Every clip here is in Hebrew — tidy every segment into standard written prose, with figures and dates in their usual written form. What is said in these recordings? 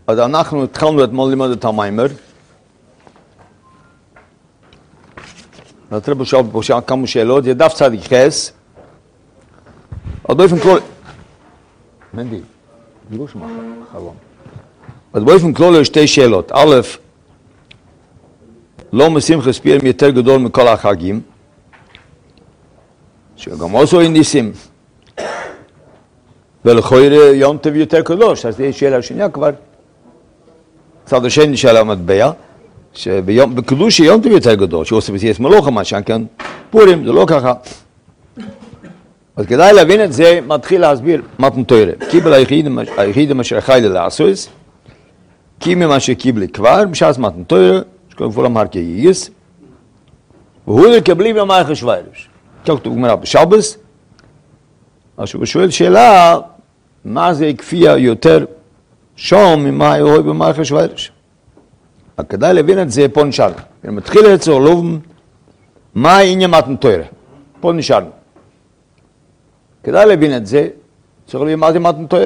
אז אנחנו התחלנו אתמול ללמוד את המיימר. נתראה בשעה כמה שאלות, זה דף צדיק חס. אז באופן כללי... מנדי, גירוש חלום. אז באופן כללי יש שתי שאלות. א', לא משמחת פורים יותר גדול מכל החגים, שגם עשו ניסים. ולכאורה יום טוב יותר קדוש, אז יש שאלה שנייה כבר. צד השני של המטבע, שבקדוש יום טוב יותר גדול, שעושה בסיס מלוכה, מה שכן פורים, זה לא ככה. אז כדאי להבין את זה, מתחיל להסביר מתן תורה. קיבל היחידים אשר חי לעשוס, כי ממה שקיבל כבר, בשעת מתן תורה, שקוראים כפול אמר כייס, והוא לקבלי במערכת שווירש. כך כתוב גמרא בשבס, אז הוא שואל שאלה, מה זה כפייה יותר שום ממה הוא במערכת שווירש? אז כדאי להבין את זה, פה נשארנו. מתחיל לצור לובן, מה העניין מתן תורה? פה נשארנו. כדאי להבין את זה, צריך להבין מה זה מתן תורה.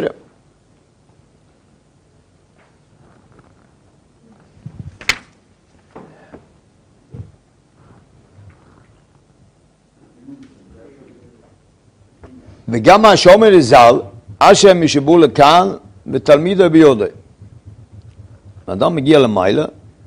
וגם מה שאומר ז"ל, אשר משבו לכאן ותלמידו ביודו. האדם מגיע למעלה,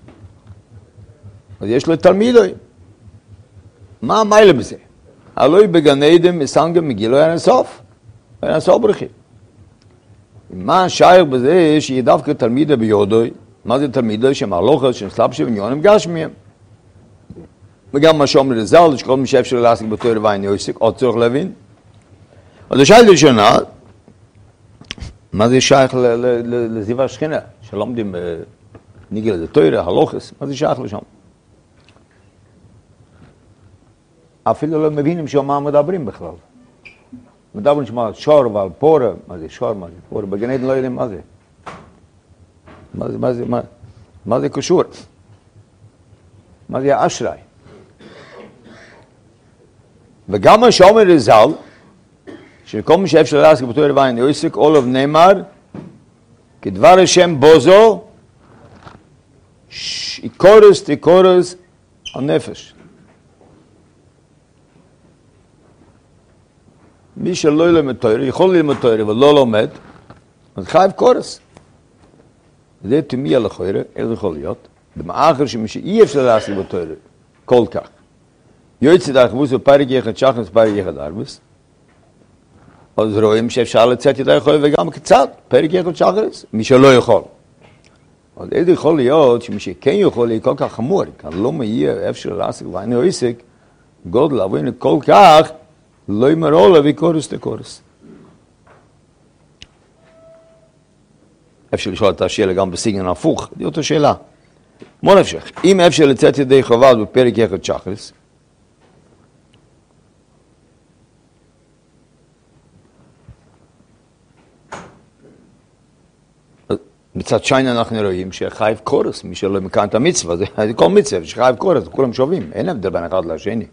אז יש לו תלמידו. מה המעלה בזה? הלוי בגן עדן מסנגם מגילוי אין הסוף. אין הסוף ברכי. מה השייך בזה שיהיה דווקא תלמידו ביודו? מה זה תלמידו? שהם הלוכת, שהם סלבשי וניונים גשמיים. וגם מה שאומר ז"ל, שכל מי שאפשר להשיג בתור ואין יוסיק, עוד צריך להבין. אז השאלה ראשונה, מה זה שייך לזיו השכינה, שלומדים ניגל את התורה, הלוכס, מה זה שייך לשם? אפילו לא מבינים שמה מדברים בכלל. מדברים שמה על שור ועל פורה, מה זה שור, מה זה פורה, בגן עדן לא יודעים מה זה. מה זה קשור? מה זה אשראי? וגם מה שאומר ז"ל, שכל מי שאפשר להשיג בתור ואין יוסיק, אולוב נאמר, כדבר השם בוזו, תיקורס הנפש. מי שלא ילמד תורה, יכול ללמד תורה ולא לומד, אז חייב קורס. זה תמיע לכאורה, איך זה יכול להיות? במאחר שמי שאי אפשר להשיג בתורה, כל כך. יועצת האחבוס בפרק יחד שחנס, פרק יחד ארבס, אז רואים שאפשר לצאת יותר יכול וגם קצת, פרק יחד שחנס, מי שלא יכול. אז איזה יכול להיות שמי שכן יכול יהיה כל כך חמור, כאן לא מהיה אפשר להשיג ואין יוסיק, גודל אבוין כל כך, לא ימרו לה וקורס תקורס. אפשר לשאול את השאלה גם בסגנון הפוך, זו אותה שאלה. מה נפשך? אם אפשר לצאת ידי חובה בפרק יחד שחנס, מצד שני אנחנו רואים שחייב קורס, מי שלא מקיים את המצווה, זה כל מצווה, שחייב קורס, כולם שווים, אין הבדל בין אחד לשני.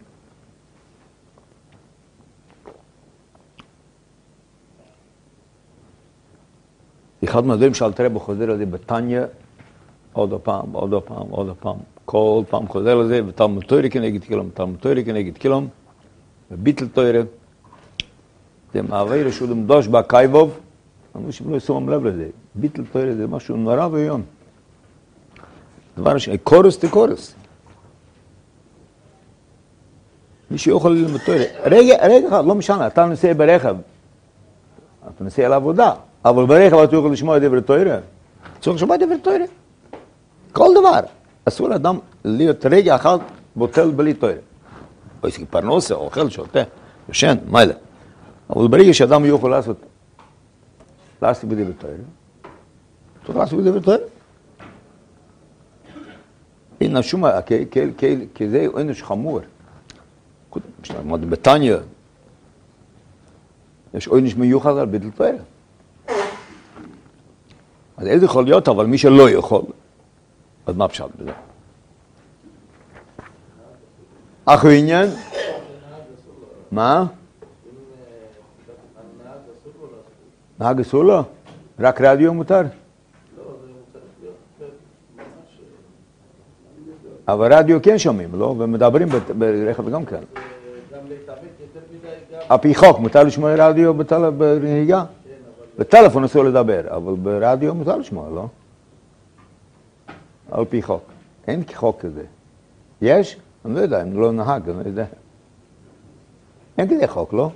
אחד מהדברים שאלתר רבי חוזר על זה בתניא, עוד פעם, כל פעם חוזר על זה, ותלמוד תורה כנגד כלום, תלמוד תורה כנגד כלום, וביטל תורה, זה מעביר שהוא למדוש בקייבוב, אמרו שהם לא ישמו לב לזה, ביטל תורה זה משהו נורא ויום. דבר שני, קורס תקורס. מי שיוכל ללמוד תורה, רגע אחד, לא משנה, אתה נוסע ברכב, אתה נוסע לעבודה, אבל ברכב אתה יכול לשמוע דברי תורה, צריך לשמוע דברי תורה. כל דבר. אסור לאדם להיות רגע אחד בוטל בלי תורה. או יש פרנסה, אוכל, שותה, ישן, מילא. אבל ברגע שאדם יכול לעשות בדברי תורה, צריך לעשות בדברי תורה. אין שום, כי זה עונש חמור. בתניא, יש עונש מיוחד על ביטול תורה. אז איזה יכול להיות, אבל מי שלא יכול, אז מה פשט בזה? אחו עניין? מה? נהג אסור לו? רק רדיו מותר? אבל רדיו כן שומעים, לא? ומדברים ברכב גם כן. גם להתאבק יותר מדי גם... על פי חוק, מותר לשמוע רדיו בנהיגה? בטלפון אסור לדבר, אבל ברדיו מותר לשמוע, לא? על פי חוק. אין חוק כזה. יש? אני לא יודע, אני לא נהג, אני לא יודע. אין כזה חוק, לא?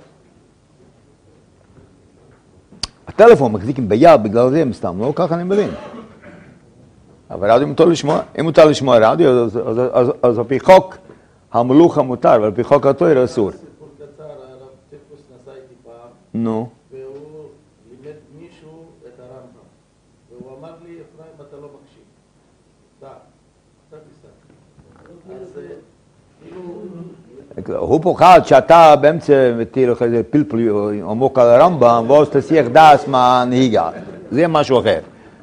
הטלפון מחזיקים ביד, בגלל זה הם סתם, לא? ככה אני מבין. אבל רדיו מותר לשמוע. אם מותר לשמוע רדיו, אז על פי חוק המלוכה מותר, ועל פי חוק התורה אסור. סיפור קצר, הרב טיפוס נסע איתי פעם, נו. והוא לימד מישהו את הרמב"ם. והוא אמר לי, אפרים, אתה לא מקשיב. אתה תיסע. אז כאילו... הוא פוחד שאתה באמצע מטיל לך איזה פלפל עמוק על הרמב"ם, ואז תסיח דעת מהנהיגה. זה משהו אחר.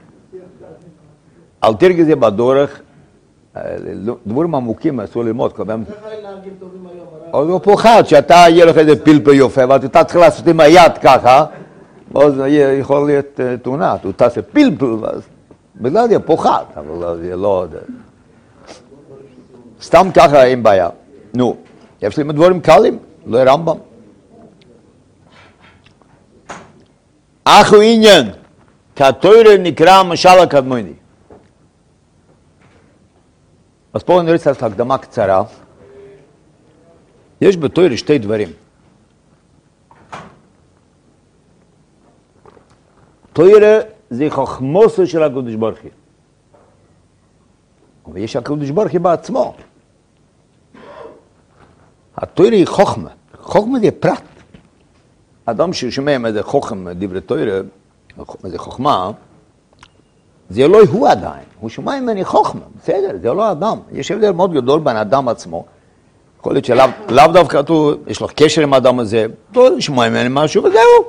אל תרגז זה בדורך, דברים עמוקים אסור ללמוד. ככה אין נהגים טובים היום, הרב. אז הוא פוחד שאתה יהיה לך איזה פלפל יופי, ואתה צריך לעשות עם היד ככה, ואז יכול להיות תאונה, הוא תעשה פלפל, ואז בגלל זה פוחד, אבל זה לא... סתם ככה אין בעיה. נו, יש לי דברים קלים, לא רמב"ם. אחו עניין, כתורה נקרא משל הקדמוני. אז פה אני רוצה לעשות הקדמה קצרה. יש בתורה שתי דברים. תורה זה חכמוסו של הקדוש ברוך הוא. אבל יש הקדוש ברוך הוא בעצמו. התורה היא חוכמה. חוכמה זה פרט. אדם ששומע מה זה חוכם, דברי תורה, מה זה חוכמה, זה לא הוא עדיין. הוא שומע ממני חוכמה, בסדר, זה לא אדם. יש הבדל מאוד גדול בין האדם עצמו. יכול להיות שלאו דווקא יש לו קשר עם האדם הזה, לא שומע ממני משהו וזהו.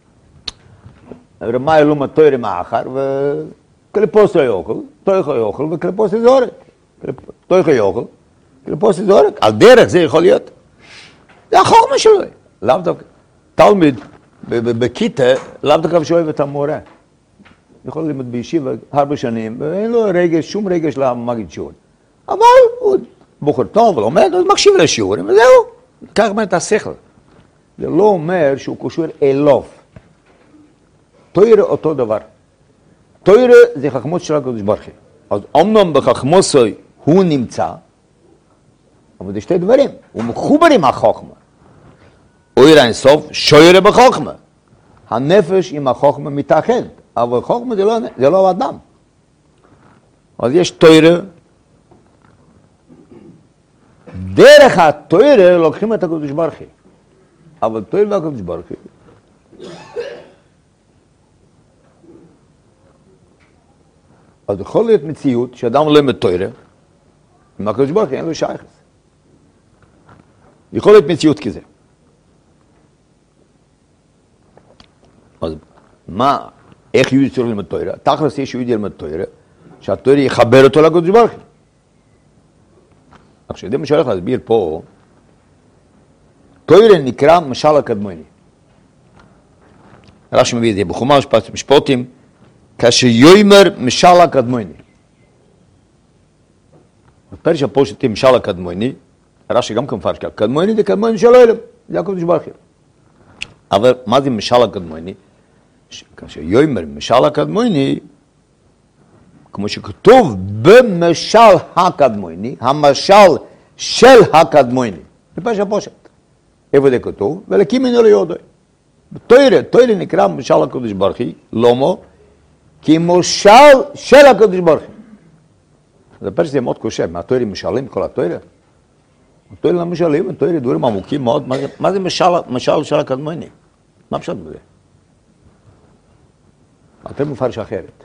רמה אלום התורה מאחר, וקליפוס לא יאכל, תויכו יאכל וקליפוס זורק. תויכו יאכל, קליפוס זורק. על דרך זה יכול להיות. זה החוכמה שלו. לאו דווקא. תלמיד בכיתה, לאו דווקא שאוהב את המורה. יכול ללמוד בישיבה הרבה שנים, ואין לו רגש, שום רגש למגיד שיעור. אבל הוא בוחר טוב, לומד, אז מקשיב לשיעורים, וזהו. כך אומר את השכל. זה לא אומר שהוא קשור אליו. תורה אותו דבר. תורה זה חכמות של הקדוש ברוך הוא. אז אמנם בחכמוסו הוא נמצא, אבל זה שתי דברים. הוא מחובר עם החוכמה. אויר אינסוף שוירה בחוכמה. הנפש עם החוכמה מתאחד. אבל חוכמה זה לא אדם. אז יש תורה. דרך התורה לוקחים את הקדוש ברוך הוא. אבל תורה והקדוש ברוך הוא. אז יכול להיות מציאות שאדם לא מתורה, עם הקדוש ברוך הוא אין לו שייכות. יכול להיות מציאות כזה. אז מה, איך יהודי צריך ללמוד תורה? תכלס יש יהודי ללמוד תורה, שהתורה יחבר אותו לקדוש ברוך הוא. עכשיו, זה מה שהולך להסביר פה, תורה נקרא משל הקדמוני. רש"י מביא את זה בחומש משפטים, כאשר יאמר משל הקדמוני. בפרש הפושטים משל הקדמוני, רש"י גם כמפרש כך, קדמוני זה קדמוני של העולם, זה הקדוש ברוך הוא. אבל מה זה משל הקדמוני? כאשר יאמר משל הקדמוני, כמו שכתוב במשל הקדמוני, המשל של הקדמוני. בפרש הפושט. איפה זה כתוב? ולקימינו ליודעי. תורה נקרא משל הקדוש ברוך הוא, למה? כי משל של הקדוש ברוך הוא. זה פרש זה מאוד קשה, מהתורה משלים כל התורה. התורה לא משלים, התורה דברים עמוקים מאוד. מה זה משל של הקדמוני? מה פשוט בזה? התורה מפרש אחרת.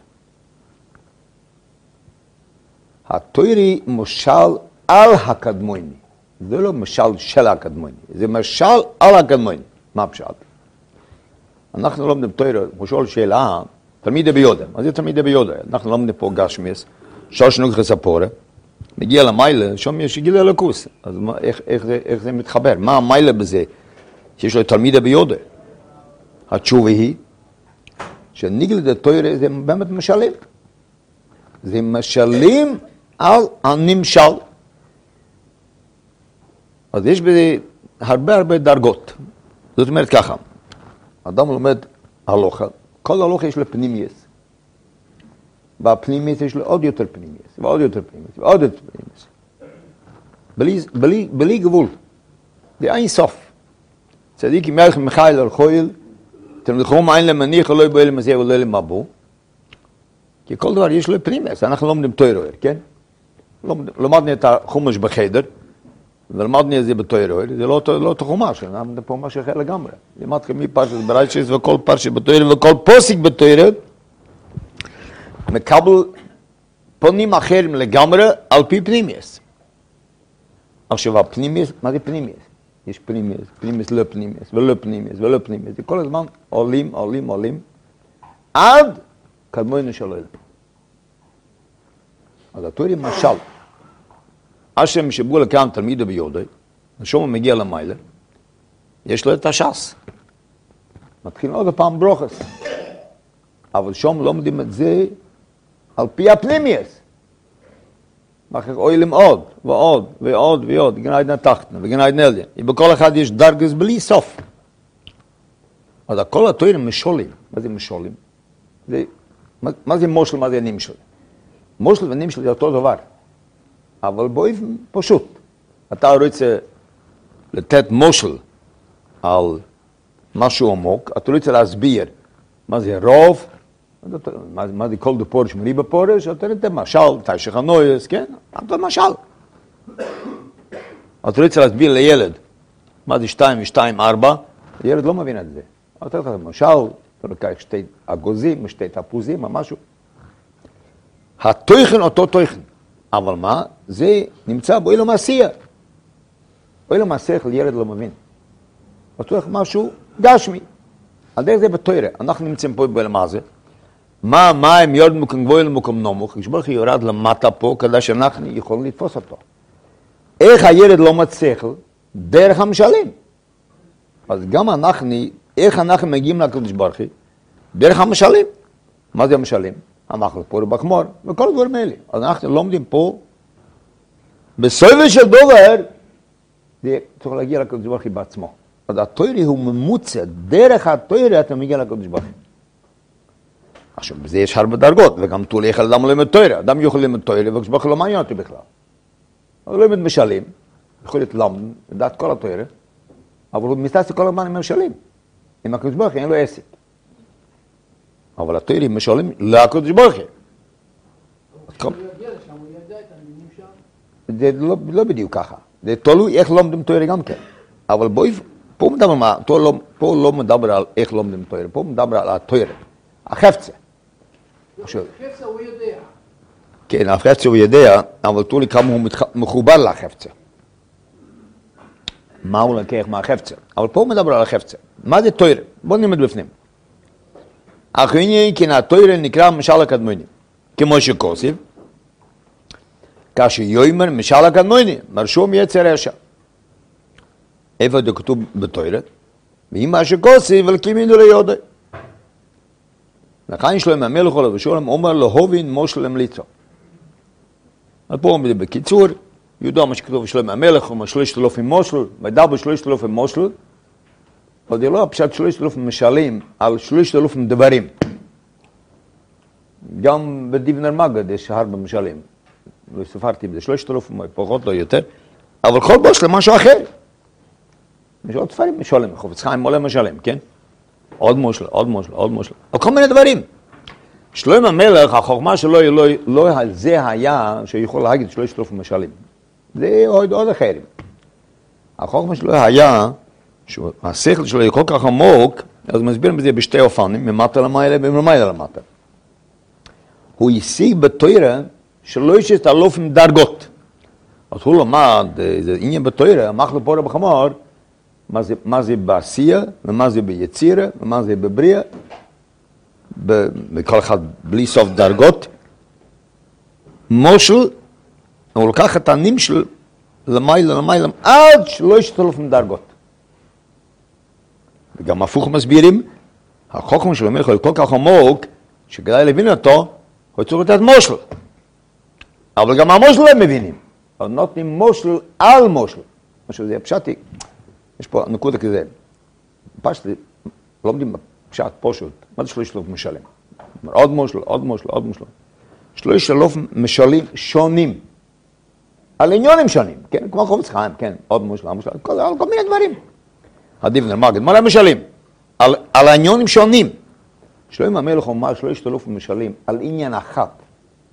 התורה משל על הקדמוני. זה לא משל של הקדמוני, זה משל על הקדמוני. מה פשוט? אנחנו לא לומדים תורה, הוא שואל שאלה, תלמידי ביודע. מה זה תלמידי ביודע? אנחנו לומדים פה גשמיס, שושנוג חספורה, מגיע למיילה, שם יש גיל אלוקוס. אז איך זה מתחבר? מה המיילה בזה? שיש לו תלמידי ביודע. התשובה היא, שניגלת התורה זה באמת משלים. זה משלים על הנמשל. אז יש בזה הרבה דרגות. זאת אומרת ככה, אדם לומד הלוכה, כל הלוכה יש לו פנימייס. והפנימייס יש לו עוד יותר פנימייס, ועוד יותר פנימייס, ועוד יותר פנימייס. בלי גבול. זה אין סוף. צדיק עם מלך מיכאל על חויל, תלמידכם אין למניח, לא יבוא למזיע ולא למבוא. כי כל דבר יש לו פנימייס, אנחנו לומדים תורה, כן? למדנו את החומש בחדר, ולמדנו את זה בתורה, זה לא חומש, למדנו פה משהו אחר לגמרי. למדנו מפרשת בראשית וכל פרשת בתורה וכל פוסק בתורה, מקבל פונים אחרים לגמרי על פי פנימייס. עכשיו הפנימייס, מה זה פנימייס? יש פנימייס, פנימייס לא פנימייס, ולא פנימייס, ולא פנימייס. זה כל הזמן עולים, עד קדמונו של עולם. אז התורה משל, השם שבו לכאן תלמידו ביודעי, השום מגיע למיילה, יש לו את הש"ס. מתחיל עוד פעם ברוכס. אבל שום לומדים את זה על פי הפנימייס. ואחר אוהלים עוד, ועוד, גן עדן התחתנה, וגן עדן עליין. בכל אחד יש דרגס בלי סוף. אז הכל התוירים משולים. מה זה משולים? מה זה מושל, מה זה נמשל? מושל ונמשל זה אותו דבר. אבל באופן פשוט. אתה רוצה לתת מושל על משהו עמוק, אתה רוצה להסביר מה זה רוב, מה זה כל דפורש מריבה פורש, אתה נותן משל, תשך הנויס, כן? אתה משל. אתה רוצה להסביר לילד מה זה 2 ו-2, 4, הילד לא מבין את זה. אתה נותן לך משל, אתה לוקח 2 אגוזים, 2 תפוזים, או משהו. התוכן אותו תוכן. אבל מה? זה נמצא באילו מעשייה. באילו מעשייה ילד לא מבין. בטוח משהו גשמי. על דרך זה בתורה. אנחנו נמצאים פה בלמה זה. מה הם יורד מקום גבוה למקום נמוך? כשברוך יורד למטה פה, כדי שאנחנו יכולים לתפוס אותו. איך הילד לא מצליח? דרך המשלים. אז גם אנחנו, איך אנחנו מגיעים לקדוש ברוך הוא? דרך המשלים. מה זה המשלים? המחל פור בחמור, וכל הדברים האלה. אז אנחנו לומדים פה, בסובל של דובר, זה צריך להגיע לקדוש ברוך הוא בעצמו. אז התורה הוא ממוצע, דרך התורה אתה מגיע לקדוש ברוך הוא. עכשיו, בזה יש הרבה דרגות, וגם תולי איך אדם לומד תורה. אדם יכול ללמד תורה, וקדוש ברוך הוא לא מעניין אותי בכלל. הוא לומד משלים, יכול להתלמד, לדעת כל התורה, אבל הוא מסתכל כל הזמן עם המשלים. עם הקדוש ברוך הוא אין לו עסק. אבל התורה משלים לקדוש ברוך הוא. הוא יגיע לשם, הוא ידע את המינים שם. זה לא בדיוק ככה. זה תלוי איך לומדים תורה גם כן. אבל פה מדבר מה, פה לא מדבר על איך לומדים תורה, פה מדבר על התורה. החפצה. החפצה הוא יודע. כן, החפצה הוא יודע, אבל תראו לי כמה הוא מחובר לחפצה. מה הוא לקח מהחפצה? אבל פה הוא מדבר על החפצה. מה זה תורה? בואו נלמד בפנים. אחריני, כי התורה נקרא משל הקדמוני. כמו שכוסיב, כאשר יאמר משל הקדמוני, מרשום יצר רשע. איפה זה כתוב בתורה? ואם מה שכוסיב, ולקימינו ליודעי. לכן שלמה המלך עליו ושולם אומר לו הובין מושל המליצו. אז פה אומרים בקיצור, ידוע מה שכתוב שלמה המלך, אומר 3,000 מושל, וידבר 3,000 מושל, אבל זה לא פשוט 3,000 משלים על 3,000 דברים. גם בדיבנר מגד יש הרבה משלים. לא ספרתי בזה 3,000, פחות לא יותר, אבל כל מושל משהו אחר. יש עוד ספרים משלים, חופץ חיים מולה משלים, כן? עוד מושל, על כל מיני דברים. שלמה המלך, החוכמה שלו לא זה היה שיכול להגיד 3,000 משלים. זה עוד אחרים. החוכמה שלו היה, שהשכל שלו הוא כל כך עמוק, אז מסבירים בזה בשתי אופנים, ממטה למעלה וממעלה למטה. הוא השיג בתורה 3,000 דרגות. אז הוא למד, זה עניין בתורה, המחל פור בחמור, מה זה בעשייה, ומה זה ביצירה, ומה זה בבריאה, בכל אחד בלי סוף דרגות. מושל, הוא לקח את הנמשל למעלה, עד 3,000 דרגות. וגם הפוך מסבירים, החוכמה של המלך הוא כל כך עמוק, שכדאי להבין אותו, הוא צריך לתת מושל. אבל גם המושל הם מבינים. אבל נותנים מושל על מושל. משהו זה פשטי, יש פה נקודה כזה. פשט, לומדים פשט פשוט, מה זה 3,000 משלים? עוד מושל, עוד מושל, עוד מושל. 3,000 משלים שונים. על עניונים שונים, כן? כמו חובץ חיים, כן? עוד מושל, עוד מושל, כל מיני דברים. הדיבנר, מגד, מה משלים? על עניונים שונים. שלמה המלך אומר 3,000 משלים על עניין אחת.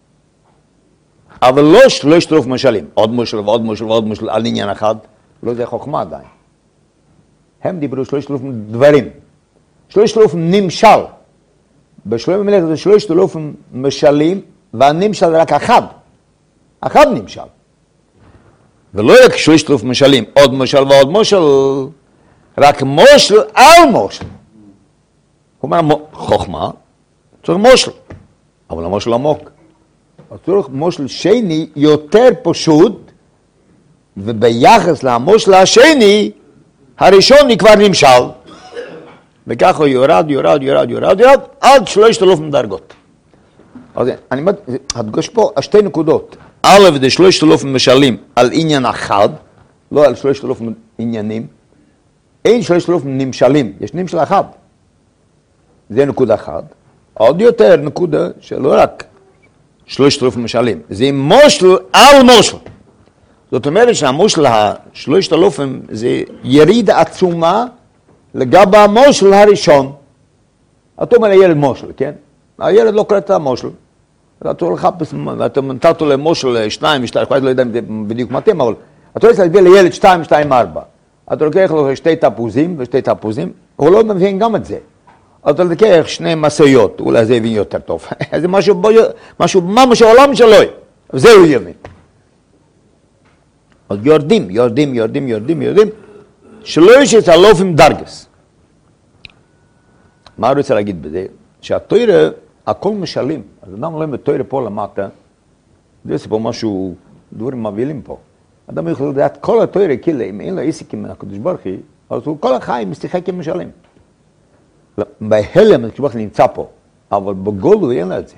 אבל לא 3,000 משלים, עוד מושל ועוד מושל ועוד מושל על עניין אחד, לא זה חוכמה עדיין. הם דיברו 3,000 דברים, 3,000 נמשל. בשלמה המלך זה 3,000 משלים, והנמשל רק אחד נמשל. ולא רק 3,000 משלים, עוד מושל ועוד מושל, רק מושל על מושל. הוא אומר, חוכמה, צריך מושל, אבל המושל עמוק. צריך מושל שני יותר פשוט, וביחס למושל השני, הראשון כבר נמשל. וככה הוא יורד, עד 3,000 דרגות. אז אני אדגוש פה שתי נקודות. א' זה 3,000 משלים על עניין אחד, לא על 3,000 עניינים. אין 3,000 נמשלים, יש נמשל אחד. זה נקודה אחת. עוד יותר נקודה שלא רק 3,000 משלים, זה מושל על מושל. זאת אומרת שהמושל ה-3,000 זה יריד עצומה לגבי המושל הראשון. אתה אומר לילד מושל, כן? הילד לא קורא את המושל. אתה לחפש, אתה נתת למושל 2, אני לא יודע אם זה בדיוק מתאים, אבל אתה רוצה להביא לילד 2, 2, 4. אתה לוקח לו 2 תפוזים ושתי תפוזים, הוא לא מבין גם את זה. אתה לוקח 2 משאיות, אולי זה יבין יותר טוב. זה משהו ממש העולם שלו, זה הוא יבין. אז יורדים, 3,000 דרגס. מה אני רוצה להגיד בזה? שהתורה, הכל משלים. אז אדם לא בתורה פה למטה, זה פה משהו, דברים מבהילים פה. אדם יכול לדעת כל התורה, כאילו, אם אין לו עסק עם הקדוש ברוך הוא, אז הוא כל החיים משחק עם משלים. בהלם הקדוש ברוך הוא נמצא פה, אבל בגולו אין לו את זה.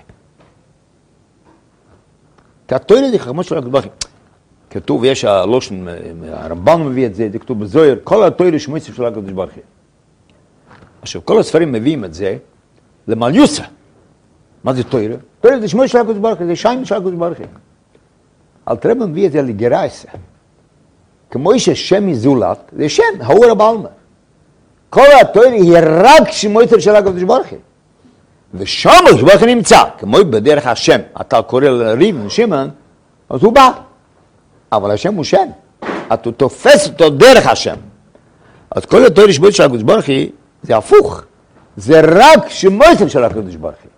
כי התורה זה חכמה של הקדוש ברוך הוא. כתוב, יש הלושן, הרמב"ן מביא את זה, זה כתוב בזוהר, כל התורה שמועצת של הקדוש ברוך הוא. עכשיו, כל הספרים מביאים את זה למליוסה. מה זה תורה? תורה זה שמועצת של הקדוש ברוך הוא, זה שם של הקדוש ברוך הוא. אל תראה מביא את זה לגרייסה. כמו ששם מזולת, זה שם, האור הבעלמה. כל התורה היא רק שמועצת של הקדוש ברוך הוא. ושם הקדוש ברוך הוא נמצא, כמו בדרך השם. אתה קורא לריב ושמן, אז הוא בא. אבל השם הוא שם. אתה תופס אותו דרך השם. אז כל התורה שמועצת של הקדוש ברוך הוא, זה הפוך. זה רק שמועצת של הקדוש ברוך הוא.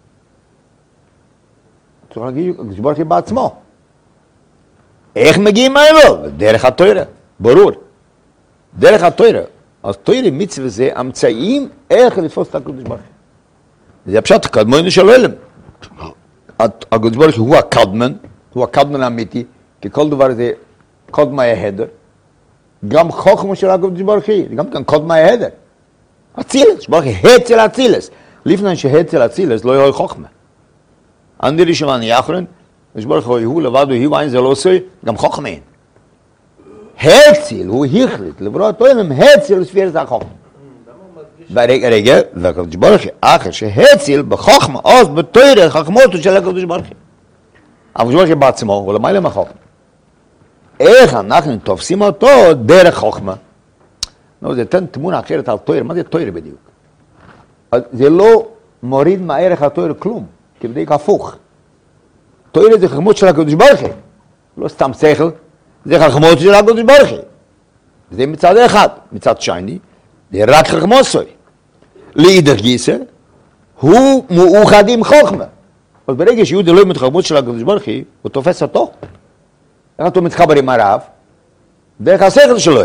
צריך להגיד, הקדוש ברוך הוא בעצמו. איך מגיעים האלו? דרך התורה, ברור. דרך התורה. אז תורה מצווה זה אמצעים איך לתפוס את הקדוש ברוך הוא. זה הפשט, קדמון של עולם. הקדוש ברוך הוא הקדמן, הוא הקדמן האמיתי, כי כל דבר זה קודמה ההדר. גם חוכמה של הקדוש ברוך הוא, גם כאן קודמה ההדר. אצילס, ברוך הוא הצל אצילס. לפני שהצל אצילס לא יהיה חוכמה. אני ראשון יחרן, הקדוש ברוך הוא לבד הוא אין זה לא עושה, גם חוכמה אין. הציל, הוא החליט, לברוא את העולם, הציל לספיר את החוכמה. רגע, והקדוש ברוך הוא, אחר שהציל בחוכמה, אז בתורה חכמותו של הקדוש ברוך הוא. הקדוש ברוך הוא בעצמו, הוא למעלה מהחוכמה. איך אנחנו תופסים אותו דרך חוכמה? זה נותן תמונה אחרת על תורה, מה זה תורה בדיוק? זה לא מוריד מהערך התורה כלום, כי בדיוק הפוך. תורה זה חכמות של הקדוש ברוך הוא, לא סתם שכל, זה חכמות של הקדוש ברוך הוא. זה מצד אחד, מצד שני, זה רק חכמות סוי. לאידך גיסא, הוא מאוחד עם חוכמה. אז ברגע שיהודי לא עם חכמות של הקדוש ברוך הוא תופס אותו. איך אתה מתחבר עם הרב? דרך השכל שלו.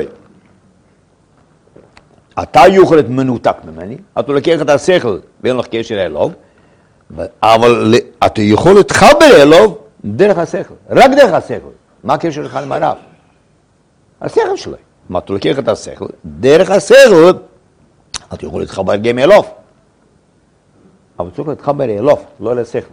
אתה יכול להיות מנותק ממני, אתה לוקח את השכל ואין לך קשר אליו, אבל אתה יכול להתחבר אליו דרך השכל, רק דרך השכל. מה הקשר שלך עם הרב? השכל שלו. מה אתה לוקח את השכל, דרך השכל, אתה יכול להתחבר גם אליו. אבל צריך להתחבר אליו, לא לשכל.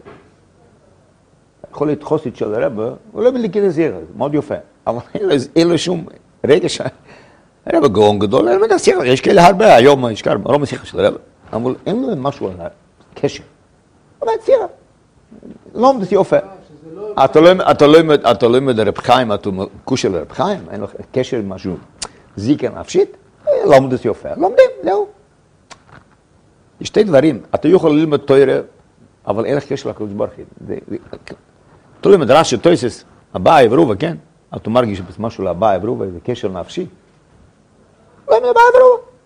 יכול להיות חוסית של הרב, הוא לא מלכיר את זה, מאוד יפה. אבל אין לו שום רגע הרב גאון גדול, יש כאלה הרבה, היום יש כאלה, לא משיחה של הרב, אבל אין להם משהו על הקשר. אבל צירה, לא עומדת יופי. אתה לא לומד רב חיים, אתה קושר לרב חיים, אין לך קשר עם משהו זיקה נפשית, לא עומדת יופי. לומדים, זהו. יש שתי דברים, אתה יכול ללמוד תורה, אבל אין לך קשר לקדוש ברוך הוא. אתה לומד רש"י, תוספות, אביי ורובה, כן? אתה מרגיש משהו לאביי ורובה, זה קשר נפשי. לא לומד אביי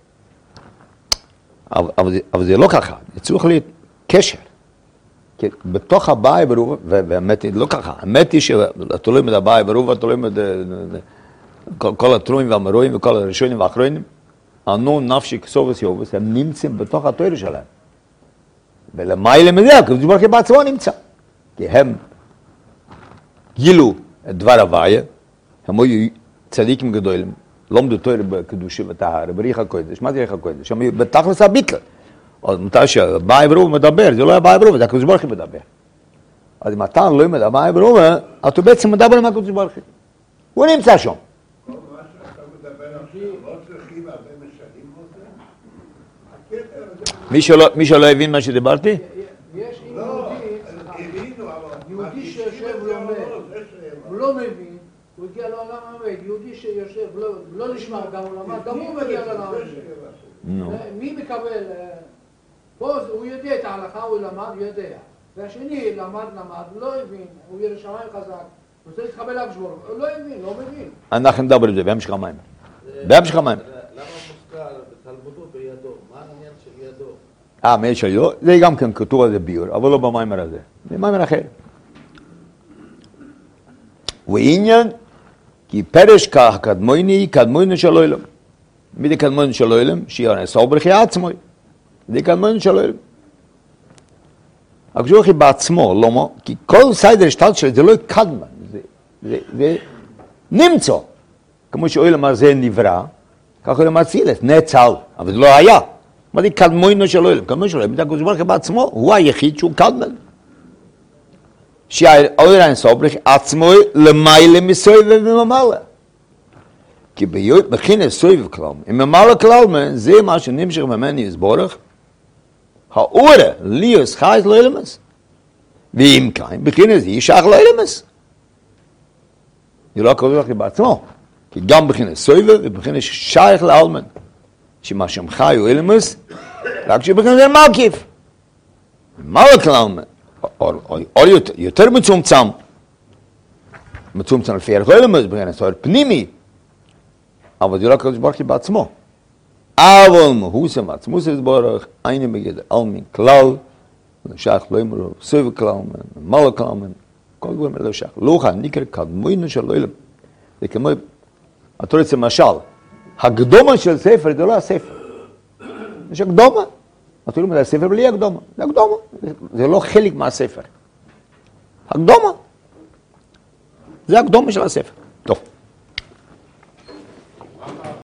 ורובה. אבל זה לא ככה, זה צריך להיות קשר. בתוך אביי ורובה, והאמת היא לא ככה, האמת היא שאתה לומד אביי ורובה, אתה לומד כל התרועים והמרועים וכל הראשונים והאחרונים, ענו נפשי כסובס יובס, הם נמצאים בתוך התורה שלהם. ולמעלה מזה, הקדוש ברוך הוא בעצמו נמצא. כי הם גילו את דבר הוויה, הם היו צדיקים גדולים, לומדו תורה בקדושה וטהרה, בריח הקודש, מה זה ריח הקודש? הם היו בתכלס הביטל. אז מתי שהבאי ברוב מדבר, זה לא הבאי ברוב, זה הקדוש ברוך הוא מדבר. אז אם אתה לא לומד הבאי ברוב, אתה בעצם מדבר עם הקדוש ברוך הוא. הוא נמצא שם. מי שלא הבין מה שדיברתי? יש יהודי שיושב ולומד, הוא לא מבין, הוא הגיע לעולם המד, יהודי שיושב ולא נשמע גם הוא למד, גם הוא מגיע לעולם המד. מי מקבל? פה הוא יודע את ההלכה, הוא למד, הוא יודע. והשני למד, לא הבין, הוא ירושלים חזק, הוא צריך להתקבל לקשבור, הוא לא הבין, לא מבין. אנחנו נדבר על זה, בהמשך המים. בהמשך המים. למה מוזכר בתלמודו בידו? מה העניין של ידו? מעניין של ידו? זה גם כן כתוב על זה ביור, אבל לא במיימר הזה. זה מיימר אחר. ועניין, כי פרש כקדמויני, קדמויני של עולם. מי זה קדמויני של עולם? שיהיה נסור ברכי עצמוי. זה קדמויני של עולם. הקדוש ברוך הוא בעצמו, למה? כי כל סדר השתלט שלו זה לא קדמן, זה נמצא. כמו שעולם הזה נברא, ככה הוא מצילת, נצל, אבל זה לא היה. מה זה קדמוינו של עולם? קדמוינו של עולם, הקדוש ברוך הוא בעצמו, הוא היחיד שהוא קדמן. שהאור האינסוף עצמו למעלה מסובב וממלא. כי בכינס סובב כלל, אם ממלא כלל, זה מה שנמשך ממני יסבורך, האור ליוס חייס לא ילמס. ואם כן, בכינס זה ישך לא ילמס. זה לא הקדוש ברוך הוא בעצמו, כי גם בכינס סובב ובכינס שייך לאלמן. שמה שם חי הוא ילמס, רק שבכינס זה מקיף. ממלא כלל, או יותר מצומצם לפי ערך אילמס, בכנס אור פנימי, אבל זה לא הקדוש ברוך הוא בעצמו. אבל מהוסם עצמוס יסבורך, איני בגדר אלמין כלל, שייך לא אמרו, סובב כלל, ממלא כלל, כל דברים לא שייך. לוחה נקרא קדמוינו של אילם. זה כמו, אתה רוצה משל, הקדומה של ספר זה לא הספר. יש הקדומה. אתה אומר, זה הספר בלי הקדומה. זה הקדומה. זה לא חלק מהספר. הקדומה. זה הקדומה של הספר.